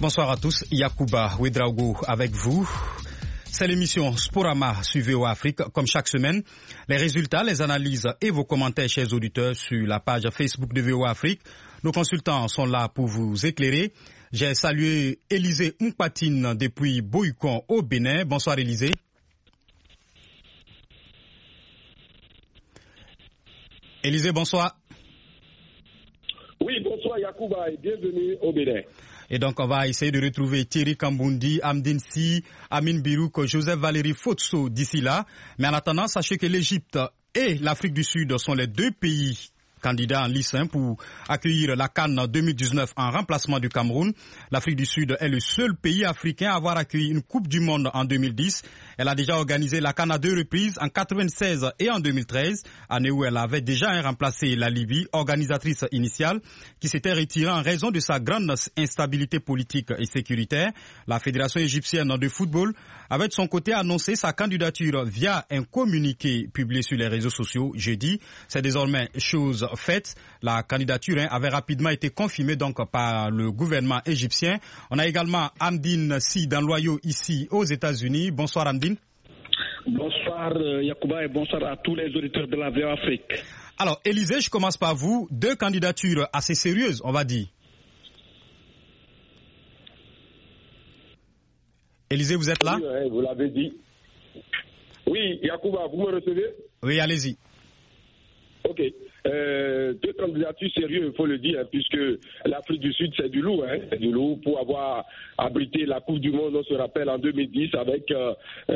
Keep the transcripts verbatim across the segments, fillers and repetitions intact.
Bonsoir à tous, Yacouba Ouedraogo avec vous. C'est l'émission Sporama sur V O A Afrique. Comme chaque semaine, les résultats, les analyses et vos commentaires, chers auditeurs, sur la page Facebook de V O A Afrique. Nos consultants sont là pour vous éclairer. J'ai salué Élisée Mpatine depuis Boycon au Bénin. Bonsoir Élisée. Élisée, bonsoir. Oui, bonsoir Yacouba et bienvenue au Bénin. Et donc, on va essayer de retrouver Thierry Kambundi, Amdine Si, Amin Birouk, Joseph Valéry Fotso d'ici là. Mais en attendant, sachez que l'Égypte et l'Afrique du Sud sont les deux pays candidat en lice pour accueillir la CAN deux mille dix-neuf en remplacement du Cameroun. L'Afrique du Sud est le seul pays africain à avoir accueilli une Coupe du Monde en deux mille dix. Elle a déjà organisé la CAN à deux reprises, en quatre-vingt-seize et en deux mille treize, année où elle avait déjà remplacé la Libye, organisatrice initiale, qui s'était retirée en raison de sa grande instabilité politique et sécuritaire. La Fédération égyptienne de football avait de son côté annoncé sa candidature via un communiqué publié sur les réseaux sociaux jeudi. C'est désormais chose faite. La candidature hein, avait rapidement été confirmée donc par le gouvernement égyptien. On a également Amdine Si Danloyo ici aux États-Unis. Bonsoir Amdine. Bonsoir euh, Yacouba et bonsoir à tous les auditeurs de la V O A Afrique. Alors Élisée, je commence par vous. Deux candidatures assez sérieuses, on va dire. Élisée, vous êtes là? Oui, ouais, vous l'avez dit. Oui, Yacouba, vous me recevez? Oui, allez-y. Ok. Euh, deux candidatures sérieuses, il faut le dire, hein, puisque l'Afrique du Sud, c'est du lourd, hein, c'est du lourd pour avoir abrité la Coupe du Monde, on se rappelle, en deux mille dix, avec euh,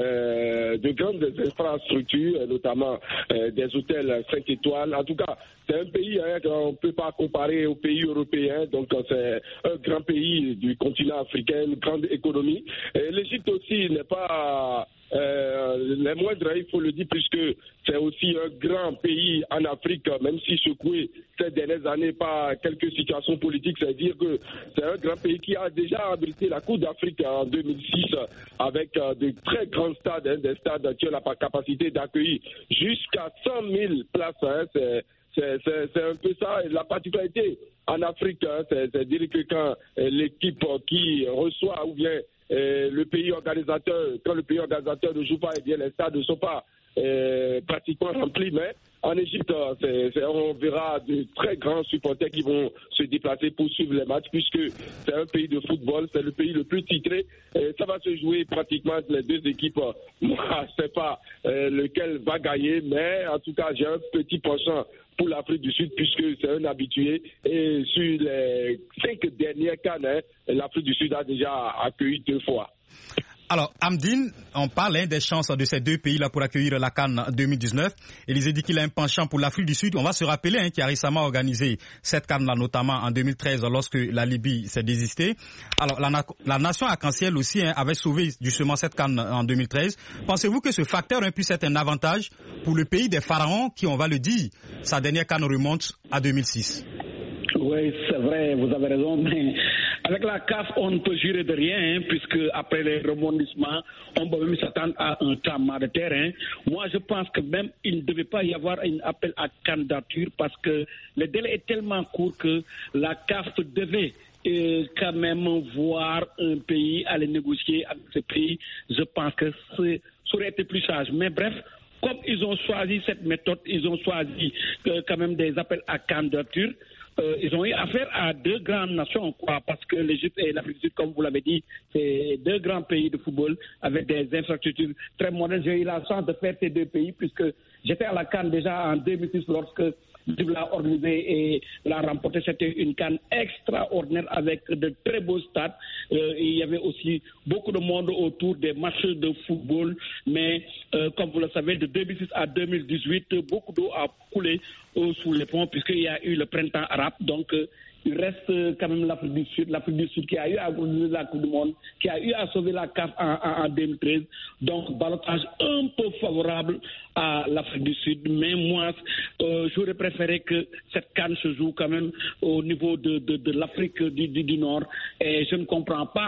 euh, de grandes infrastructures, notamment euh, des hôtels cinq étoiles. En tout cas, c'est un pays hein, qu'on ne peut pas comparer aux pays européens, donc c'est un grand pays du continent africain, une grande économie. Et l'Égypte aussi n'est pas... Euh, les moindres, il faut le dire, puisque c'est aussi un grand pays en Afrique, même si secoué ces dernières années par quelques situations politiques, c'est-à-dire que c'est un grand pays qui a déjà abrité la Coupe d'Afrique en deux mille six avec euh, de très grands stades, hein, des stades qui ont la capacité d'accueillir jusqu'à cent mille places. Hein, c'est, c'est, c'est, c'est un peu ça. Et la particularité en Afrique, hein, c'est, c'est dire que quand euh, l'équipe qui reçoit ou bien Euh, le pays organisateur, quand le pays organisateur ne joue pas, eh bien les stades ne sont pas euh, pratiquement remplis, mais en Égypte, c'est, c'est, on verra de très grands supporters qui vont se déplacer pour suivre les matchs, puisque c'est un pays de football, c'est le pays le plus titré, et ça va se jouer pratiquement entre les deux équipes. Moi, je ne sais pas euh, lequel va gagner, mais en tout cas, j'ai un petit penchant pour l'Afrique du Sud, puisque c'est un habitué. Et sur les cinq dernières CAN, hein, l'Afrique du Sud a déjà accueilli deux fois. Alors, Amdine, on parle hein, des chances de ces deux pays-là pour accueillir la CAN deux mille dix-neuf. Élisée dit qu'il a un penchant pour l'Afrique du Sud. On va se rappeler hein, qu'il a récemment organisé cette CAN-là, notamment en deux mille treize, lorsque la Libye s'est désistée. Alors, la, la nation arc-en-ciel aussi hein, avait sauvé justement cette CAN en deux mille treize. Pensez-vous que ce facteur hein, puisse être un avantage pour le pays des pharaons qui, on va le dire, sa dernière CAN remonte à deux mille six? Oui, c'est vrai, vous avez raison, mais avec la C A F, on ne peut jurer de rien, hein, puisque après les rebondissements, on peut même s'attendre à un tremblement de terrain. Moi, je pense que même il ne devait pas y avoir un appel à candidature, parce que le délai est tellement court que la C A F devait euh, quand même voir un pays aller négocier avec ce pays. Je pense que ça aurait été plus sage. Mais bref, comme ils ont choisi cette méthode, ils ont choisi euh, quand même des appels à candidature. Euh, ils ont eu affaire à deux grandes nations, quoi, parce que l'Égypte et l'Afrique du Sud, comme vous l'avez dit, c'est deux grands pays de football avec des infrastructures très modernes. J'ai eu la chance de faire ces deux pays, puisque j'étais à la CAN déjà en deux mille six lorsque l'Égypte l'a organisé et l'a remporté. C'était une CAN extraordinaire avec de très beaux stades. Euh, il y avait aussi beaucoup de monde autour des matchs de football, mais euh, comme vous le savez, de deux mille six à deux mille dix-huit, beaucoup d'eau a coulé sous les ponts, puisqu'il y a eu le printemps arabe. Donc, euh, il reste euh, quand même l'Afrique du Sud, l'Afrique du Sud qui a eu à organiser la Coupe du Monde, qui a eu à sauver la C A F en, en, en deux mille treize. Donc, ballottage un peu favorable à l'Afrique du Sud. Mais moi, euh, j'aurais préféré que cette CAN se joue quand même au niveau de, de, de l'Afrique du, du, du Nord. Et je ne comprends pas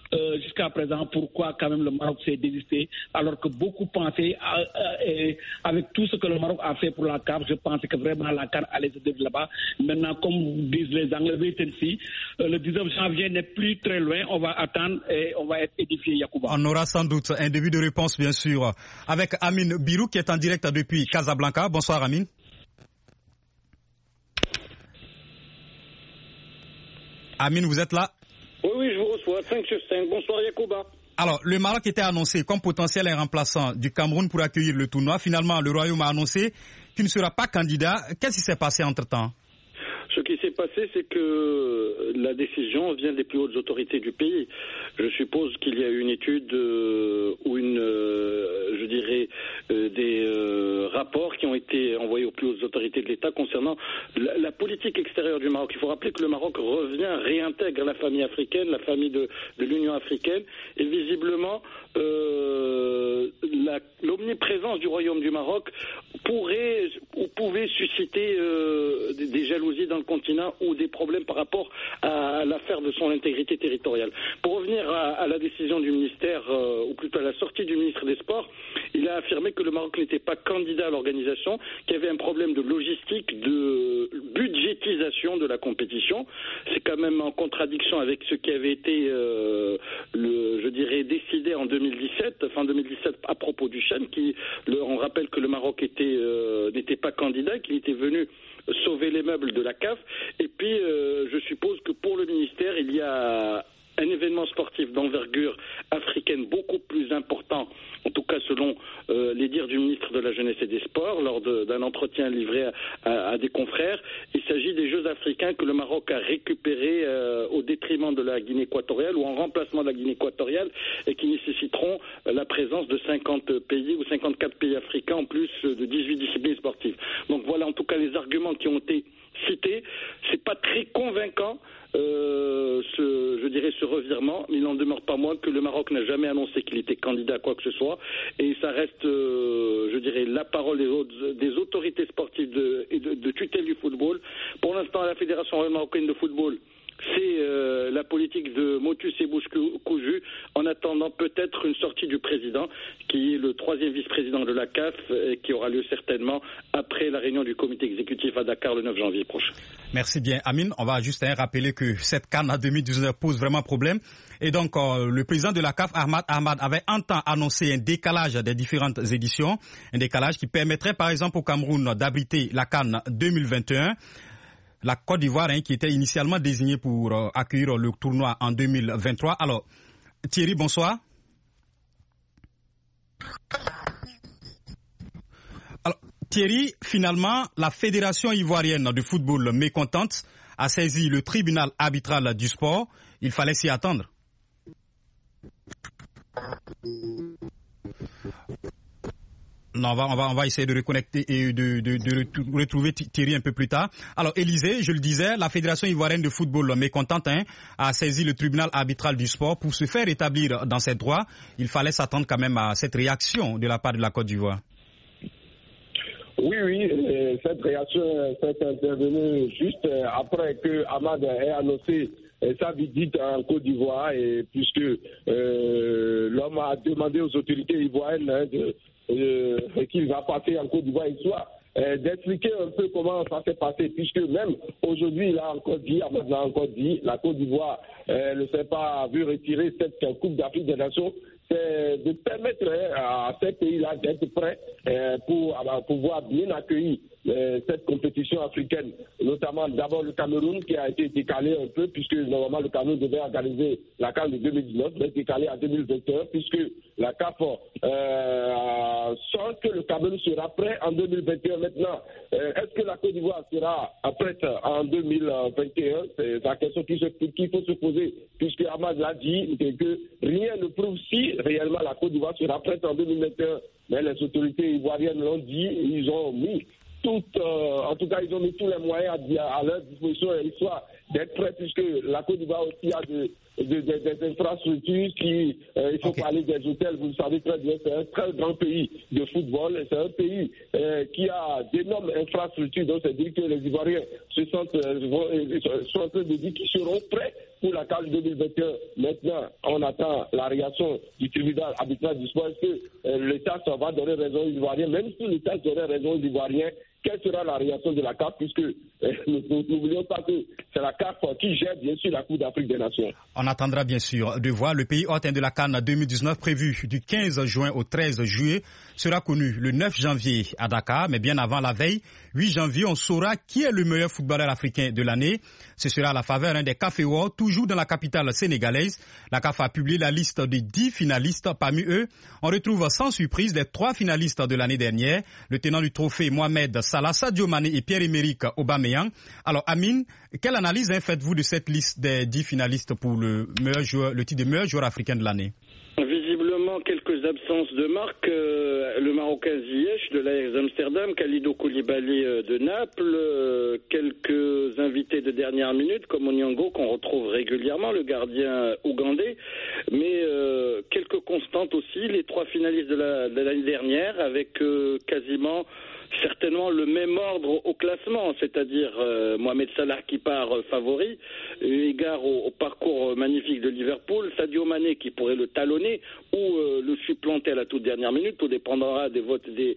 euh, jusqu'à présent pourquoi quand même le Maroc s'est désisté, alors que beaucoup pensaient, à, à, et avec tout ce que le Maroc a fait pour la C A F, je pensais que vraiment la C A N allait se dérouler là-bas. Maintenant, comme disent les Anglais, euh, le dix-neuf janvier n'est plus très loin, on va attendre et on va être édifié, Yacouba. On aura sans doute un début de réponse, bien sûr, avec Amine Birou qui est en direct depuis Casablanca. Bonsoir Amine. Amine, vous êtes là? Oui, oui, je vous reçois. cinq sur cinq. Bonsoir Yacouba. Alors, le Maroc était annoncé comme potentiel remplaçant du Cameroun pour accueillir le tournoi. Finalement, le Royaume a annoncé qu'il ne sera pas candidat. Qu'est-ce qui s'est passé entre-temps? Ce qui s'est passé, c'est que la décision vient des plus hautes autorités du pays. Je suppose qu'il y a eu une étude euh, ou une, euh, je dirais, euh, des euh, rapports qui ont été envoyés aux plus hautes autorités de l'État concernant la, la politique extérieure du Maroc. Il faut rappeler que le Maroc revient, réintègre la famille africaine, la famille de, de l'Union africaine, et visiblement, euh, la, l'omniprésence du Royaume du Maroc pourrait ou pouvait susciter euh, des, des jalousies dans le continent ou des problèmes par rapport à l'affaire de son intégrité territoriale. Pour revenir à, à la décision du ministère, euh, ou plutôt à la sortie du ministre des Sports, il a affirmé que le Maroc n'était pas candidat à l'organisation, qu'il y avait un problème de logistique, de budgétisation de la compétition. C'est quand même en contradiction avec ce qui avait été, euh, le, je dirais, décidé en deux mille dix-sept, fin deux mille dix-sept à propos du Chan, qui, le, on rappelle que le Maroc était, euh, n'était pas candidat, qu'il était venu sauver les meubles de la C A F. Et puis, euh, je suppose que pour le ministère, il y a un événement sportif d'envergure africaine beaucoup plus important, en tout cas selon euh, les dires du ministre de la Jeunesse et des Sports, lors de, d'un entretien livré à, à, à des confrères. Il s'agit des Jeux africains que le Maroc a récupérés euh, au détriment de la Guinée équatoriale ou en remplacement de la Guinée équatoriale et qui nécessiteront euh, la présence de cinquante pays ou cinquante-quatre pays africains en plus de dix-huit disciplines sportives. Donc voilà en tout cas les arguments qui ont été cités. C'est pas très convaincant. Euh, ce, je dirais ce revirement, mais il n'en demeure pas moins que le Maroc n'a jamais annoncé qu'il était candidat à quoi que ce soit, et ça reste, euh, je dirais, la parole des, autres, des autorités sportives de, et de, de tutelle du football. Pour l'instant, la Fédération marocaine de football, c'est euh, la politique de motus et bouche cousue, en attendant peut-être une sortie du président, qui est le troisième vice-président de la C A F, et qui aura lieu certainement après la réunion du comité exécutif à Dakar le neuf janvier prochain. Merci bien, Amine. On va juste hein, rappeler que cette C A N deux mille dix-neuf pose vraiment problème. Et donc, euh, le président de la C A F, Ahmad Ahmad, avait un temps annoncé un décalage des différentes éditions, un décalage qui permettrait par exemple au Cameroun d'abriter la C A N deux mille vingt et un. La Côte d'Ivoire, hein, qui était initialement désignée pour euh, accueillir le tournoi en deux mille vingt-trois. Alors, Thierry, bonsoir. Alors, Thierry, finalement, la Fédération ivoirienne de football mécontente a saisi le tribunal arbitral du sport. Il fallait s'y attendre. Non, on va, on va, on va essayer de reconnecter et de, de, de retrouver Thierry un peu plus tard. Alors, Élisée, je le disais, la Fédération ivoirienne de football mécontente hein, a saisi le tribunal arbitral du sport pour se faire établir dans ses droits. Il fallait s'attendre quand même à cette réaction de la part de la Côte d'Ivoire. Oui, oui, cette réaction s'est intervenue juste après que Ahmad ait annoncé sa visite en Côte d'Ivoire, et puisque euh, l'homme a demandé aux autorités ivoiriennes hein, de Euh, qu'il va passer en Côte d'Ivoire, histoire euh, d'expliquer un peu comment ça s'est passé, puisque même aujourd'hui, il a encore dit, il a encore dit, la Côte d'Ivoire euh, ne s'est pas vu retirer cette Coupe d'Afrique des Nations. C'est de permettre hein, à ces pays-là d'être prêts euh, pour euh, pouvoir bien accueillir euh, cette compétition africaine, notamment d'abord le Cameroun qui a été décalé un peu, puisque normalement le Cameroun devait organiser la C A N de deux mille dix-neuf, mais décalé à deux mille vingt et un, puisque la C A F euh, sent que le Cameroun sera prêt en deux mille vingt et un. Maintenant, euh, est-ce que la Côte d'Ivoire sera prête en deux mille vingt et un? C'est la question qu'il faut se poser, puisque Ahmad l'a dit, que rien ne prouve si réellement la Côte d'Ivoire sera prête en deux mille vingt et un. Mais les autorités ivoiriennes l'ont dit, ils ont mis tout, euh, en tout cas, ils ont mis tous les moyens à, à leur disposition, histoire d'être prêts, puisque la Côte d'Ivoire aussi a de, de, de, des infrastructures qui, euh, il faut okay. parler des hôtels, vous le savez très bien, c'est un très grand pays de football, c'est un pays euh, qui a d'énormes infrastructures, donc c'est dire que les Ivoiriens se sentent, euh, sont en train de dire qu'ils seront prêts pour la CAN deux mille vingt et un. Maintenant, on attend la réaction du tribunal arbitral du sport. Est-ce que euh, l'État va donner raison aux Ivoiriens? Même si l'État donnerait raison aux Ivoiriens, quelle sera la réaction de la C A F, puisque euh, n'oublions pas que c'est la C A F qui gère bien sûr la Coupe d'Afrique des Nations. On attendra bien sûr de voir. Le pays hôte de la CAN deux mille dix-neuf prévu du quinze juin au treize juillet sera connu le neuf janvier à Dakar, mais bien avant la veille, huit janvier, on saura qui est le meilleur footballeur africain de l'année. Ce sera à la faveur hein, des Café World, toujours dans la capitale sénégalaise. La C A F a publié la liste des dix finalistes. Parmi eux, on retrouve sans surprise les trois finalistes de l'année dernière. Le tenant du trophée, Mohamed Salah, Sadio Mané et Pierre-Emerick Aubameyang. Alors Amine, quelle analyse hein, faites-vous de cette liste des dix finalistes pour le, meilleur joueur, le titre de meilleur joueur africain de l'année? Visiblement, quelques absences de marque. Euh, le Marocain Ziyech de l'Ajax Amsterdam, Kalidou Koulibaly euh, de Naples, euh, quelques invités de dernière minute comme Onyango qu'on retrouve régulièrement, le gardien ougandais, mais euh, quelques constantes aussi, les trois finalistes de, la, de l'année dernière avec euh, quasiment certainement le même ordre au classement, c'est-à-dire euh, Mohamed Salah qui part euh, favori, eu égard au, au parcours magnifique de Liverpool, Sadio Mané qui pourrait le talonner ou euh, le supplanter à la toute dernière minute, tout dépendra des votes des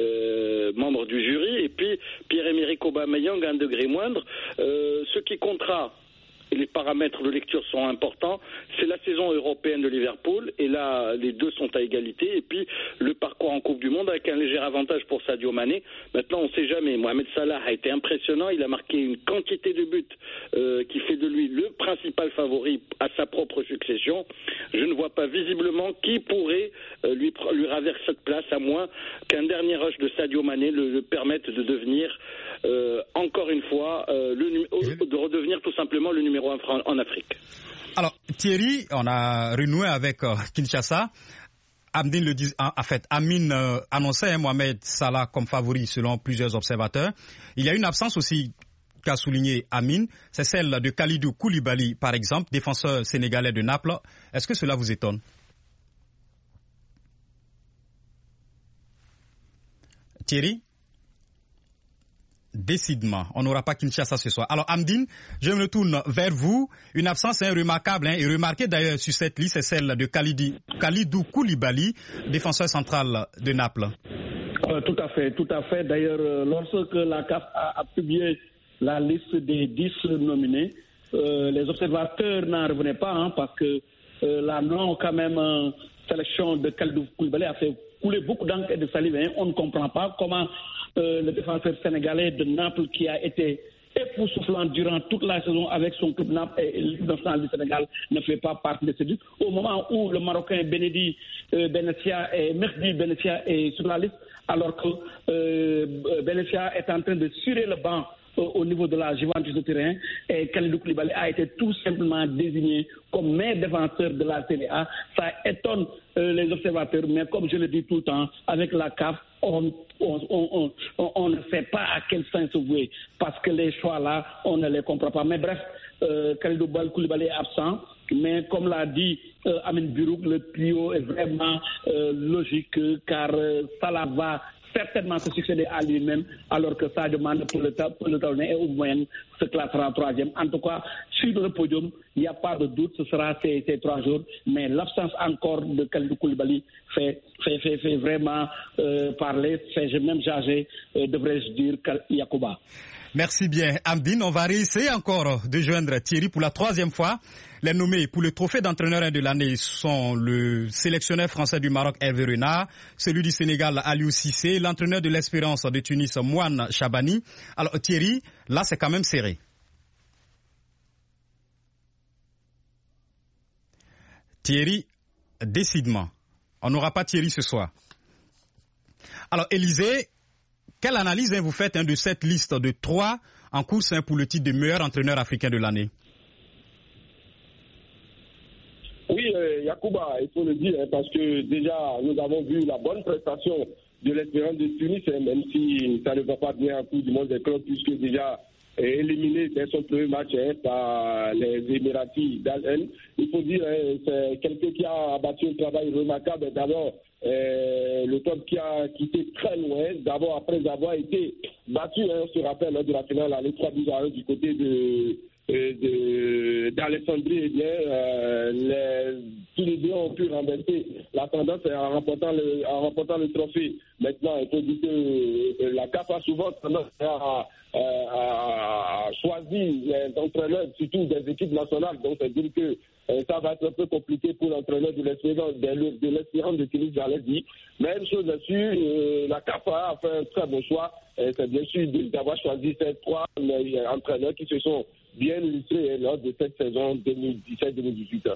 euh, membres du jury, et puis Pierre-Emerick Aubameyang à un degré moindre. Euh, ce qui comptera, et les paramètres de lecture sont importants, c'est la saison européenne de Liverpool, et là, les deux sont à égalité, et puis le parcours en Coupe du Monde avec un léger avantage pour Sadio Mané. Maintenant, on ne sait jamais, Mohamed Salah a été impressionnant, il a marqué une quantité de buts euh, qui fait de lui le principal favori à sa propre succession. Je ne vois pas visiblement qui pourrait euh, lui, lui ravir cette place, à moins qu'un dernier rush de Sadio Mané le, le permette de devenir, euh, encore une fois, euh, le, de redevenir tout simplement le numéro en Afrique. Alors Thierry, on a renoué avec euh, Kinshasa. Amdine le dit, en, en fait, Amine euh, annonçait hein, Mohamed Salah comme favori selon plusieurs observateurs. Il y a une absence aussi qu'a souligné Amine, c'est celle de Kalidou Koulibaly par exemple, défenseur sénégalais de Naples. Est-ce que cela vous étonne? Thierry? Décidément, on n'aura pas Kinshasa ce soir. Alors Amdine, je me tourne vers vous. Une absence hein, remarquable hein, et remarquée d'ailleurs sur cette liste, c'est celle de Kalidi, Kalidou Koulibaly, défenseur central de Naples. Euh, tout à fait, tout à fait. D'ailleurs, euh, lorsque la C A F a, a publié la liste des dix nominés, euh, les observateurs n'en revenaient pas hein, parce que euh, la non quand même euh, sélection de Kalidou Koulibaly a fait couler beaucoup d'encre et de salive. Hein. On ne comprend pas comment Euh, le défenseur sénégalais de Naples qui a été époustouflant durant toute la saison avec son club Naples et l'équipe nationale du Sénégal ne fait pas partie de ce but. Au moment où le Marocain Benedi euh, Benessia et Mehdi Benessia est sur la liste, alors que euh, Benessia est en train de surer le banc au niveau de la Juventus de Turin, et Kalidou Koulibaly a été tout simplement désigné comme meilleur défenseur de la Série A. Ça étonne euh, les observateurs, mais comme je le dis tout le temps, avec la C A F, on, on, on, on, on ne sait pas à quel sens se vouer, parce que les choix-là, on ne les comprend pas. Mais bref, euh, Kalidou Koulibaly est absent, mais comme l'a dit euh, Amine Birouk, le trio est vraiment euh, logique, car euh, Salah va certainement se succéder à lui-même, alors que Sadio Mané pour le talonner et au moyen se classera en troisième. En tout cas, sur le podium, il n'y a pas de doute, ce sera ces, ces trois jours, mais l'absence encore de Kalidou Koulibaly fait, fait, fait, fait vraiment euh, parler, fait même jager, euh, devrais-je dire, Yacouba. Merci bien, Amdine. On va réessayer encore de joindre Thierry pour la troisième fois. Les nommés pour le trophée d'entraîneur de l'année sont le sélectionneur français du Maroc, Hervé Renard, celui du Sénégal, Aliou Cissé, l'entraîneur de l'Espérance de Tunis, Mouane Chabani. Alors Thierry, là c'est quand même serré. Thierry, décidément, on n'aura pas Thierry ce soir. Alors Élisée, quelle analyse hein, vous faites hein, de cette liste de trois en course hein, pour le titre de meilleur entraîneur africain de l'année? Oui, euh, Yacouba, il faut le dire, hein, parce que déjà, nous avons vu la bonne prestation de l'Espérance de Tunis, hein, même si ça ne va pas bien en Coupe du monde des clubs, puisque déjà euh, éliminé dès son premier match hein, par les Émiratis d'Al-En. Il faut dire, hein, c'est quelqu'un qui a abattu un travail remarquable. D'abord, euh, le club qui a quitté très loin, d'abord après avoir été battu, hein, on se rappelle, hein, de la finale, à trois buts à un du côté de de, d'Alexandrie, eh bien, euh, les, tous les deux ont pu renverser la tendance en remportant le, en remportant le trophée. Maintenant, il faut dire que la C A F a souvent tendance à, à, à choisir les entraîneurs, surtout des équipes nationales. Donc, c'est-à-dire que euh, ça va être un peu compliqué pour l'entraîneur de l'Espérance de, de, l'Espérance de Tunis, j'allais dire. Mais une chose est sûre, euh, la C A F a fait un très bon choix. Euh, c'est bien sûr d'avoir choisi ces trois euh, entraîneurs qui se sont bien illustrés lors de cette saison deux mille dix-sept deux mille dix-huit.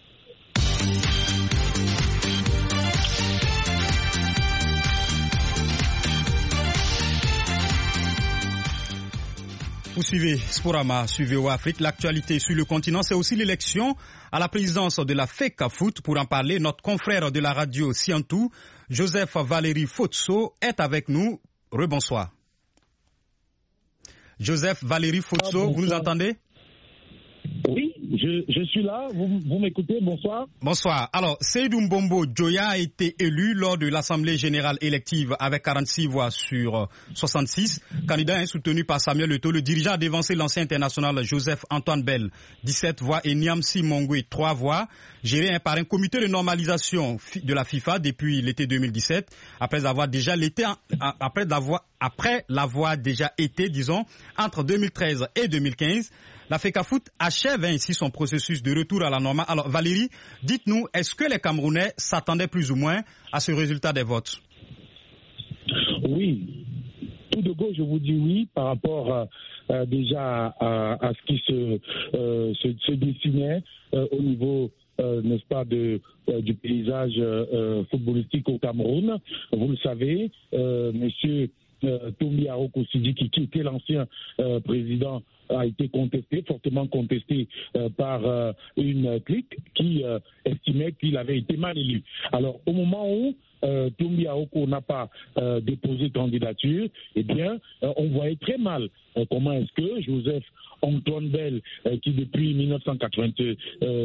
Vous suivez Sporama, suivez au Afrique. L'actualité sur le continent, c'est aussi l'élection à la présidence de la FECAFOOT. Pour en parler, notre confrère de la radio Siantou, Joseph Valéry Fotso, est avec nous. Rebonsoir. Joseph Valéry Fotso, ah, vous nous entendez? Oui, je, je suis là, vous, vous m'écoutez, bonsoir. Bonsoir. Alors, Seydou Mbombo Djoya a été élu lors de l'Assemblée générale élective avec quarante-six voix sur soixante-six. Candidat est soutenu par Samuel Eto'o. Le dirigeant a dévancé l'ancien international Joseph Antoine Bell, dix-sept voix, et Niamsi Mongwe, trois voix, géré par un comité de normalisation de la FIFA depuis l'été deux mille dix-sept, après avoir déjà l'été, après l'avoir, après l'avoir déjà été, disons, entre deux mille treize et deux mille quinze. La FECAFOOT achève ainsi son processus de retour à la normale. Alors Valérie, dites-nous, est-ce que les Camerounais s'attendaient plus ou moins à ce résultat des votes? Oui, tout de go, je vous dis oui, par rapport euh, déjà à, à ce qui se, euh, se, se dessinait euh, au niveau Euh, n'est-ce pas, de, euh, du paysage euh, footballistique au Cameroun. Vous le savez, euh, monsieur euh, Toumbi Aroko Sidiki, qui était l'ancien euh, président, a été contesté, fortement contesté euh, par euh, une clique qui euh, estimait qu'il avait été mal élu. Alors, au moment où euh, Toumbi Aroko n'a pas euh, déposé candidature, eh bien, euh, on voyait très mal euh, comment est-ce que Joseph Antoine Bell, euh, qui depuis mille neuf cent quatre-vingt-seize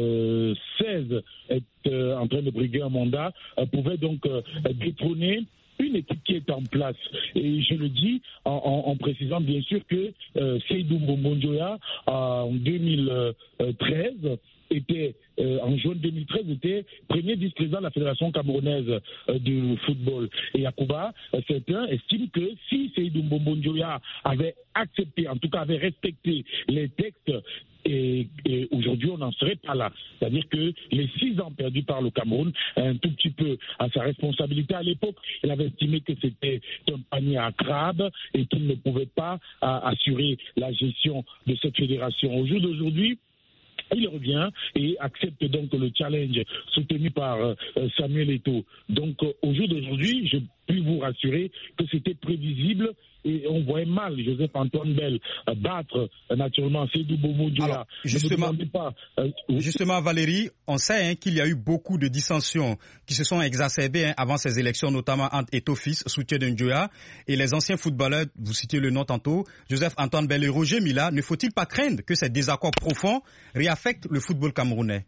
est euh, en train de briguer un mandat, euh, pouvait donc euh, détrôner une équipe qui est en place. Et je le dis en, en, en précisant bien sûr que euh, Seydou Mbombo Djoya, en deux mille treize, était, euh, en juin deux mille treize, était premier vice-président de la Fédération camerounaise euh, de football. Et Yacouba, euh, certains estiment que si Seydou Mbombo Djoya avait accepté, en tout cas avait respecté les textes, et, et aujourd'hui on n'en serait pas là. C'est-à-dire que les six ans perdus par le Cameroun, un tout petit peu à sa responsabilité à l'époque, il avait estimé que c'était un panier à crabes et qu'il ne pouvait pas à, assurer la gestion de cette fédération. Au jour d'aujourd'hui, il revient et accepte donc le challenge soutenu par euh, Samuel Eto'o. Donc euh, au jour d'aujourd'hui, je puis vous rassurer que c'était prévisible et on voyait mal Joseph Antoine Bell euh, battre euh, naturellement Seydou Mbombo Djoya. Justement, pas, euh, justement Valérie, on sait hein, qu'il y a eu beaucoup de dissensions qui se sont exacerbées hein, avant ces élections, notamment entre Eto'o fils, soutien de Djoya, et les anciens footballeurs, vous citiez le nom tantôt, Joseph Antoine Bell et Roger Mila. Ne faut-il pas craindre que ces désaccords profonds réaffectent le football camerounais?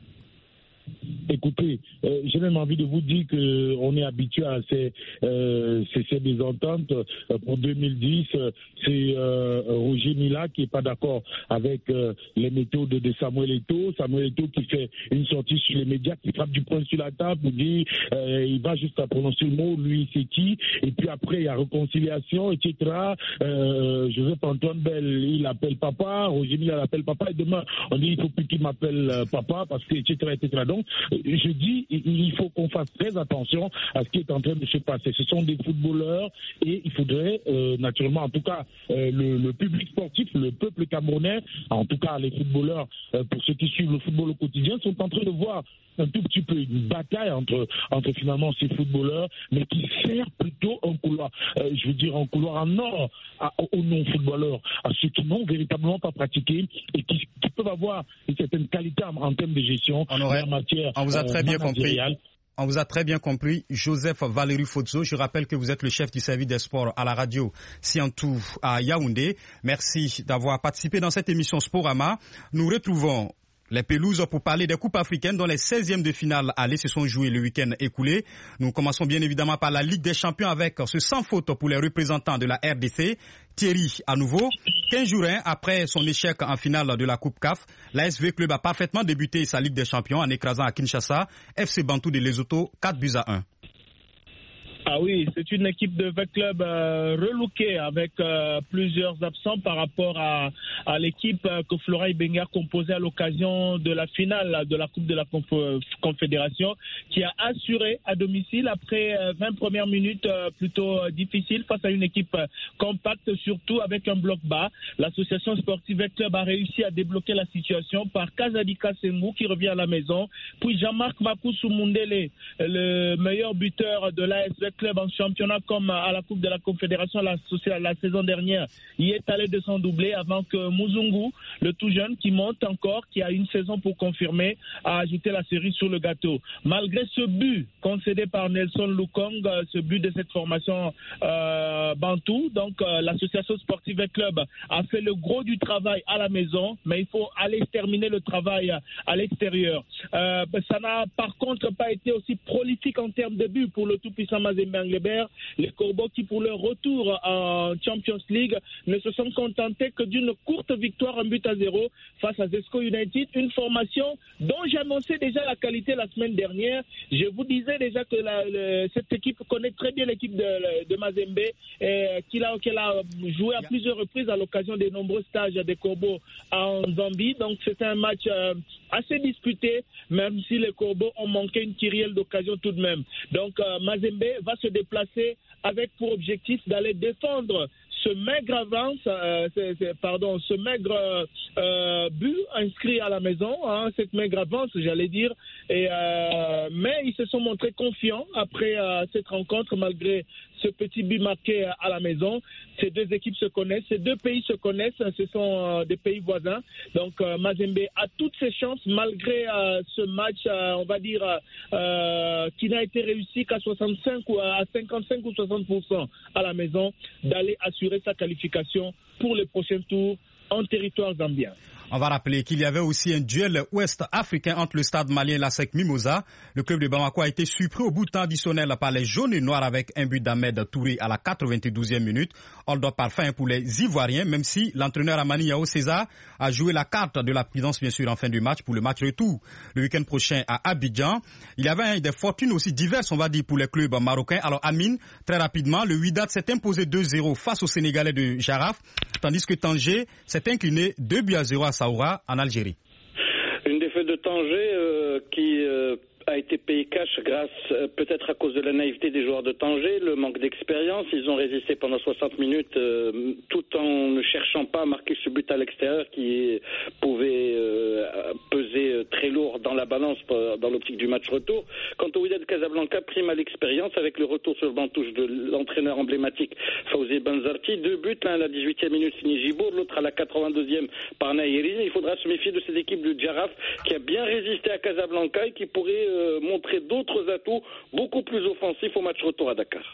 Écoutez, euh, j'ai même envie de vous dire qu'on est habitué à ces, euh, ces, ces désententes. Euh, pour deux mille dix, euh, c'est euh, Roger Mila qui n'est pas d'accord avec euh, les méthodes de Samuel Eto'o. Samuel Eto'o qui fait une sortie sur les médias, qui frappe du poing sur la table pour dire euh, il va juste à prononcer le mot, lui c'est qui. Et puis après, il y a réconciliation, et cetera. Euh, Joseph Antoine Bell, il appelle papa. Roger Mila l'appelle papa. Et demain, on dit il faut plus qu'il m'appelle euh, papa parce que, et cetera, et cetera. Donc, je dis, il faut qu'on fasse très attention à ce qui est en train de se passer. Ce sont des footballeurs et il faudrait euh, naturellement, en tout cas, euh, le, le public sportif, le peuple camerounais, en tout cas les footballeurs, euh, pour ceux qui suivent le football au quotidien, sont en train de voir un tout petit peu une bataille entre, entre finalement ces footballeurs, mais qui sert plutôt un couloir, euh, je veux dire un couloir en or à, aux non-footballeurs, à ceux qui n'ont véritablement pas pratiqué et qui, qui peuvent avoir une certaine qualité en, en termes de gestion, on aurait, en matière on vous a très bien compris. On vous a très bien compris. Joseph Valéry Fotso, je rappelle que vous êtes le chef du service des sports à la radio Siantou à Yaoundé. Merci d'avoir participé dans cette émission Sporama. Nous retrouvons les pelouses pour parler des coupes africaines dont les seizièmes de finale aller se sont joués le week-end écoulé. Nous commençons bien évidemment par la Ligue des Champions avec ce sans faute pour les représentants de la R D C. Thierry, à nouveau, quinze jours après son échec en finale de la Coupe C A F, l'A S V Club a parfaitement débuté sa Ligue des Champions en écrasant à Kinshasa F C Bantou de Lesotho quatre buts à un. Ah oui, c'est une équipe de V Club euh, relookée avec euh, plusieurs absents par rapport à, à l'équipe euh, que Flora Ibenga composait à l'occasion de la finale de la Coupe de la Conf- Confédération, qui a assuré à domicile après euh, vingt premières minutes euh, plutôt euh, difficiles face à une équipe euh, compacte, surtout avec un bloc bas. L'association sportive V Club a réussi à débloquer la situation par Kazadika Sengou qui revient à la maison, puis Jean-Marc Makousou Mundele, le meilleur buteur de l'A S V Club en championnat comme à la Coupe de la Confédération la, la saison dernière, il est allé de son doublé avant que Muzungu, le tout jeune qui monte encore, qui a une saison pour confirmer, a ajouté la cerise sur le gâteau. Malgré ce but concédé par Nelson Lukong, ce but de cette formation euh, Bantou, donc euh, l'association sportive et club a fait le gros du travail à la maison, mais il faut aller terminer le travail à l'extérieur. Euh, ça n'a par contre pas été aussi prolifique en termes de buts pour le tout-puissant Mazembe Anglebert. Les Corbeaux qui pour leur retour en Champions League ne se sont contentés que d'une courte victoire en but à zéro face à Zesco United, une formation dont j'annonçais déjà la qualité la semaine dernière. Je vous disais déjà que la, le, cette équipe connaît très bien l'équipe de, de Mazembe et qu'il a, qu'elle a joué à plusieurs reprises à l'occasion des nombreux stages des Corbeaux en Zambie. Donc c'est un match euh, assez disputé, même si les Corbeaux ont manqué une kyrielle d'occasion tout de même. Donc euh, Mazembe va se déplacer avec pour objectif d'aller défendre ce maigre avance, euh, c'est, c'est, pardon, ce maigre euh, but inscrit à la maison, hein, cette maigre avance, j'allais dire. Et, euh, mais ils se sont montrés confiants après euh, cette rencontre, malgré ce petit but marqué à la maison. Ces deux équipes se connaissent, ces deux pays se connaissent, ce sont euh, des pays voisins. Donc euh, Mazembe a toutes ses chances, malgré euh, ce match, euh, on va dire, euh, qui n'a été réussi qu'à soixante-cinq ou à cinquante-cinq ou soixante pour cent à la maison, d'aller assurer sa qualification pour les prochains tours en territoire zambien. On va rappeler qu'il y avait aussi un duel ouest-africain entre le stade malien et la S E C Mimosa. Le club de Bamako a été surpris au bout de temps additionnel par les jaunes et noirs avec un but d'Ahmed Touré à la quatre-vingt-douzième minute. Hold-up parfait pour les Ivoiriens, même si l'entraîneur Amani Yao César a joué la carte de la prudence bien sûr en fin du match pour le match retour le week-end prochain à Abidjan. Il y avait des fortunes aussi diverses, on va dire, pour les clubs marocains. Alors Amine, très rapidement, le Wydad s'est imposé deux zéro face aux Sénégalais de Jaraf, tandis que Tanger s'est incliné deux buts à zéro à Saoura en Algérie. Une défaite de Tanger euh, qui euh, a été payée cash grâce euh, peut-être à cause de la naïveté des joueurs de Tanger, le manque d'expérience. Ils ont résisté pendant soixante minutes euh, tout en ne cherchant pas à marquer ce but à l'extérieur qui pouvait euh, peser très lourd dans la balance dans l'optique du match retour. Quant au Wydad Casablanca, prime à l'expérience avec le retour sur le banc touche de l'entraîneur emblématique Fawzi Benzarti. Deux buts, l'un à la dix-huitième minute signé Gibour, l'autre à la quatre-vingt-deuxième par Nahiri. Il faudra se méfier de cette équipe du Jaraf qui a bien résisté à Casablanca et qui pourrait euh, montrer d'autres atouts beaucoup plus offensifs au match retour à Dakar.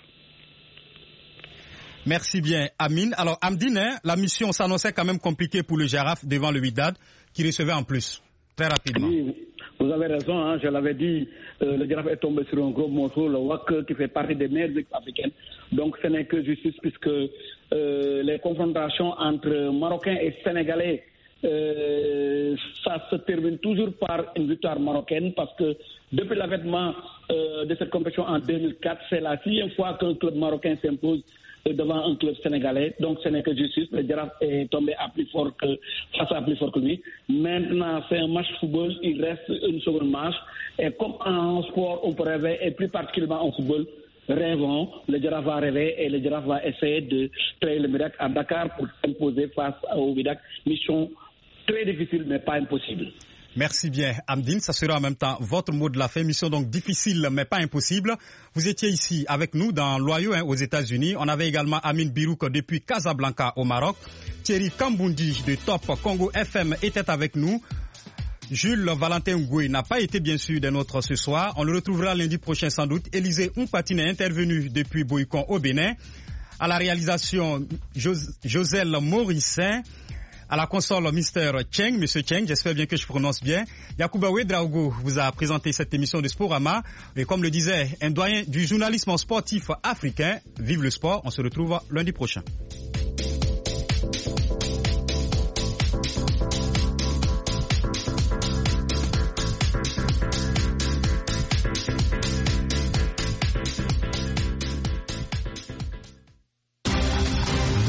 Merci bien, Amine. Alors, Amdine, hein, la mission s'annonçait quand même compliquée pour le Jaraf devant le Wydad, qui recevait en plus, très rapidement. Oui, vous avez raison, hein, je l'avais dit, euh, le Jaraf est tombé sur un gros morceau, le W A C qui fait partie des meilleures équipes africaines. Donc, ce n'est que justice puisque euh, les confrontations entre Marocains et Sénégalais, euh, ça se termine toujours par une victoire marocaine parce que depuis l'avènement euh, de cette compétition en deux mille quatre, c'est la sixième fois qu'un club marocain s'impose devant un club sénégalais, donc ce n'est que justice. Le Jaraf est tombé à plus fort que, face à plus fort que lui. Maintenant, c'est un match de football, il reste une seconde match. Et comme en sport, on peut rêver, et plus particulièrement en football, rêvons, le Jaraf va rêver et le Jaraf va essayer de créer le miracle à Dakar pour s'imposer face au Wydad. Mission très difficile, mais pas impossible. Merci bien, Amdine. Ça sera en même temps votre mot de la fin. Mission donc difficile, mais pas impossible. Vous étiez ici avec nous dans l'Ohio, hein, aux États-Unis. On avait également Amine Birouk depuis Casablanca au Maroc. Thierry Kambundi de Top Congo F M était avec nous. Jules Valentin Ngoué n'a pas été bien sûr des nôtres ce soir. On le retrouvera lundi prochain sans doute. Élisée Ompatine est intervenu depuis Boycon au Bénin. À la réalisation, Jos- Joselle Morissin. À la console, Mister Cheng, Monsieur Cheng, j'espère bien que je prononce bien. Yacouba Ouedraogo vous a présenté cette émission de Sporama. Et comme le disait un doyen du journalisme sportif africain, vive le sport. On se retrouve lundi prochain.